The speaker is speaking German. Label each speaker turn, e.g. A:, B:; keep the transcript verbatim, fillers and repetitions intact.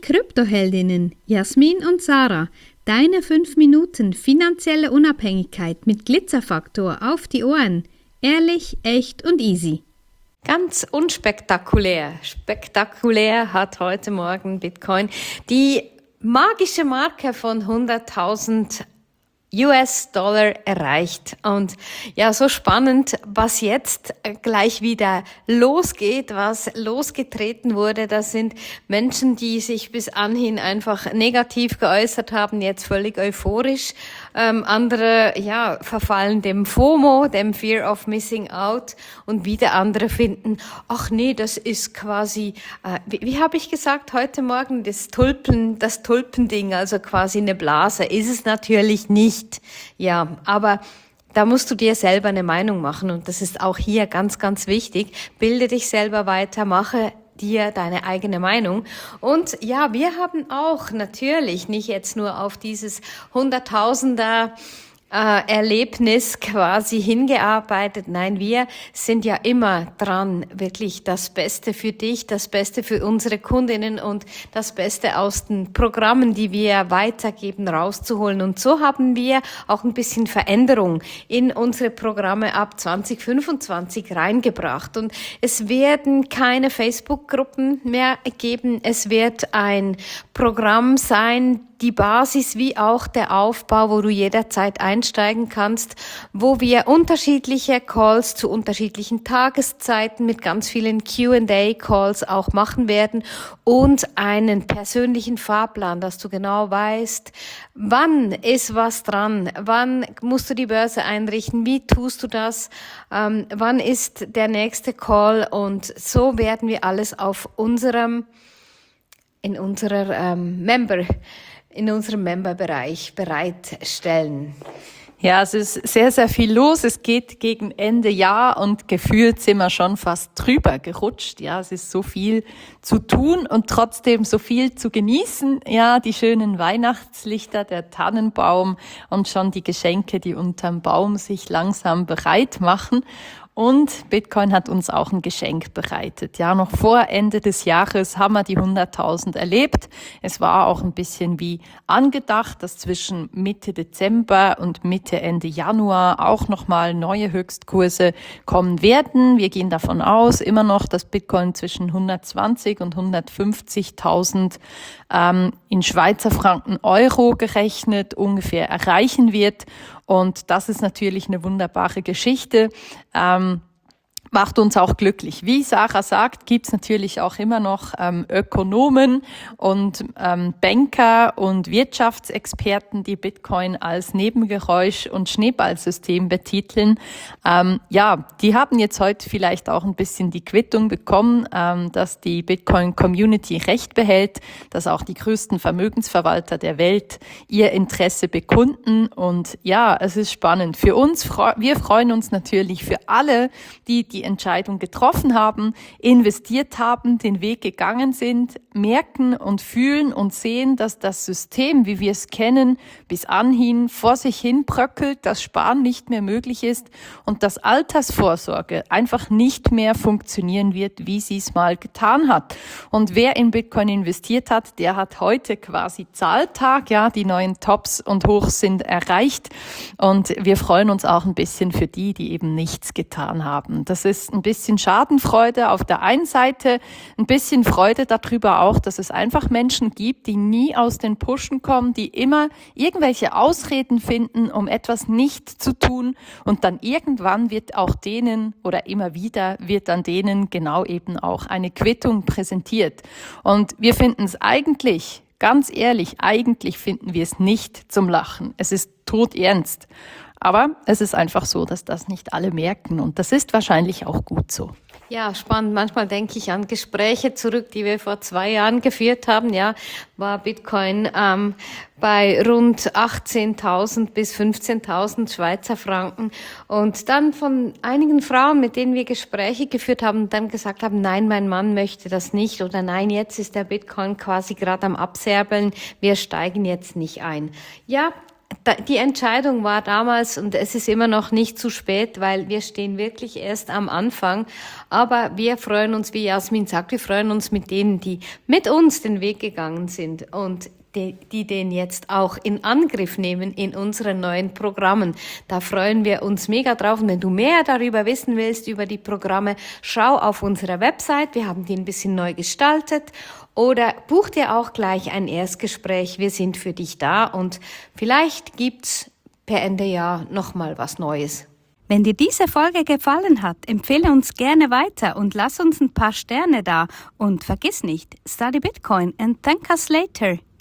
A: Kryptoheldinnen Jasmin und Sarah. Deine fünf Minuten finanzielle Unabhängigkeit mit Glitzerfaktor auf die Ohren. Ehrlich, echt und easy.
B: Ganz unspektakulär. Spektakulär hat heute Morgen Bitcoin die magische Marke von hunderttausend U S-Dollar erreicht. Und ja, so spannend, was jetzt gleich wieder losgeht, was losgetreten wurde. Das sind Menschen, die sich bis anhin einfach negativ geäußert haben, jetzt völlig euphorisch. Ähm, andere, ja, verfallen dem FOMO, dem Fear of Missing Out. Und wieder andere finden, ach nee, das ist quasi, äh, wie, wie habe ich gesagt heute Morgen, das Tulpen, das Tulpending, also quasi eine Blase. Ist es natürlich nicht. Ja, aber da musst du dir selber eine Meinung machen und das ist auch hier ganz, ganz wichtig. Bilde dich selber weiter, mache dir deine eigene Meinung. Und ja, wir haben auch natürlich nicht jetzt nur auf dieses Hunderttausender Äh, Erlebnis quasi hingearbeitet. Nein, wir sind ja immer dran, wirklich das Beste für dich, das Beste für unsere Kundinnen und das Beste aus den Programmen, die wir weitergeben, rauszuholen. Und so haben wir auch ein bisschen Veränderung in unsere Programme ab zwanzig fünfundzwanzig reingebracht. Und es werden keine Facebook-Gruppen mehr geben. Es wird ein Programm sein, die Basis wie auch der Aufbau, wo du jederzeit einsteigen kannst, wo wir unterschiedliche Calls zu unterschiedlichen Tageszeiten mit ganz vielen Q and A Calls auch machen werden und einen persönlichen Fahrplan, dass du genau weißt, wann ist was dran, wann musst du die Börse einrichten, wie tust du das, ähm, wann ist der nächste Call und so werden wir alles auf unserem, in unserer ähm, Member in unserem Memberbereich bereitstellen.
C: Ja, es ist sehr, sehr viel los. Es geht gegen Ende Jahr und gefühlt sind wir schon fast drüber gerutscht. Ja, es ist so viel zu tun und trotzdem so viel zu genießen. Ja, die schönen Weihnachtslichter, der Tannenbaum und schon die Geschenke, die unterm Baum sich langsam bereit machen. Und Bitcoin hat uns auch ein Geschenk bereitet. Ja, noch vor Ende des Jahres haben wir die hunderttausend erlebt. Es war auch ein bisschen wie angedacht, dass zwischen Mitte Dezember und Mitte, Ende Januar auch nochmal neue Höchstkurse kommen werden. Wir gehen davon aus, immer noch, dass Bitcoin zwischen hundertzwanzig und hundertfünfzigtausend ähm, in Schweizer Franken Euro gerechnet ungefähr erreichen wird. Und das ist natürlich eine wunderbare Geschichte. Ähm, macht uns auch glücklich. Wie Sarah sagt, gibt's natürlich auch immer noch ähm, Ökonomen und ähm, Banker und Wirtschaftsexperten, die Bitcoin als Nebengeräusch und Schneeballsystem betiteln. Ähm, ja, die haben jetzt heute vielleicht auch ein bisschen die Quittung bekommen, ähm, dass die Bitcoin-Community Recht behält, dass auch die größten Vermögensverwalter der Welt ihr Interesse bekunden. Und ja, es ist spannend. Für uns, wir freuen uns natürlich für alle, die die Entscheidung getroffen haben, investiert haben, den Weg gegangen sind, merken und fühlen und sehen, dass das System, wie wir es kennen, bis anhin vor sich hin bröckelt, dass Sparen nicht mehr möglich ist und dass Altersvorsorge einfach nicht mehr funktionieren wird, wie sie es mal getan hat. Und wer in Bitcoin investiert hat, der hat heute quasi Zahltag, ja, die neuen Tops und Hochs sind erreicht und wir freuen uns auch ein bisschen für die, die eben nichts getan haben. Das ist ein bisschen Schadenfreude auf der einen Seite, ein bisschen Freude darüber auch, dass es einfach Menschen gibt, die nie aus den Pushen kommen, die immer irgendwelche Ausreden finden, um etwas nicht zu tun und dann irgendwann wird auch denen oder immer wieder wird dann denen genau eben auch eine Quittung präsentiert. Und wir finden es eigentlich, ganz ehrlich, eigentlich finden wir es nicht zum Lachen. Es ist todernst. Aber es ist einfach so, dass das nicht alle merken und das ist wahrscheinlich auch gut so.
B: Ja, spannend. Manchmal denke ich an Gespräche zurück, die wir vor zwei Jahren geführt haben. Ja, war Bitcoin ähm, bei rund achtzehntausend bis fünfzehntausend Schweizer Franken. Und dann von einigen Frauen, mit denen wir Gespräche geführt haben, dann gesagt haben, nein, mein Mann möchte das nicht oder nein, jetzt ist der Bitcoin quasi gerade am Absäbeln, wir steigen jetzt nicht ein. Ja, die Entscheidung war damals, und es ist immer noch nicht zu spät, weil wir stehen wirklich erst am Anfang, aber wir freuen uns, wie Jasmin sagt, wir freuen uns mit denen, die mit uns den Weg gegangen sind und die, die den jetzt auch in Angriff nehmen in unseren neuen Programmen. Da freuen wir uns mega drauf. Und wenn du mehr darüber wissen willst, über die Programme, schau auf unserer Website. Wir haben die ein bisschen neu gestaltet. Oder buch dir auch gleich ein Erstgespräch. Wir sind für dich da und vielleicht gibt's per Ende Jahr nochmal was Neues.
A: Wenn dir diese Folge gefallen hat, empfehle uns gerne weiter und lass uns ein paar Sterne da. Und vergiss nicht, study Bitcoin and thank us later.